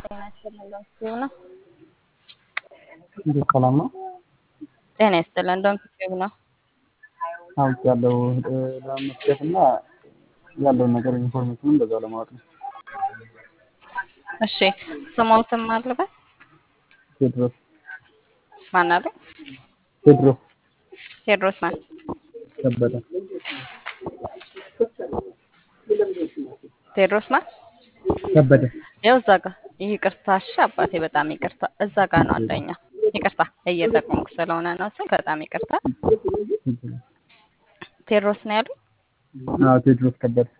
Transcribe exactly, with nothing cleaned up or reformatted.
ጤና ይስጥልን ዶክተር ነው። እንዴት ሰላም ነው? ጤና ይስጥልን ዶክተር ነው። አውቄያለሁ ለመመስገን እና ያለውን ነገር ኢንፎርሜሽን እንደዛው ለማወቅ ነው። እሺ ስሞትም አለበት ቴድሮስ ማን አለ? ቴድሮስ ቴድሮስ ማን? ከበደ ቴድሮስ ማን? ከበደ ያው እዛ ጋር ይቅርታ፣ እሺ አባቴ በጣም ይቅርታ። እዛ ጋር ነው አንደኛ። ይቅርታ እየጠቆምኩ ስለሆነ ነው። እሱ በጣም ይቅርታ። ቴድሮስ ነው ያሉት? አዎ ቴድሮስ ከበደ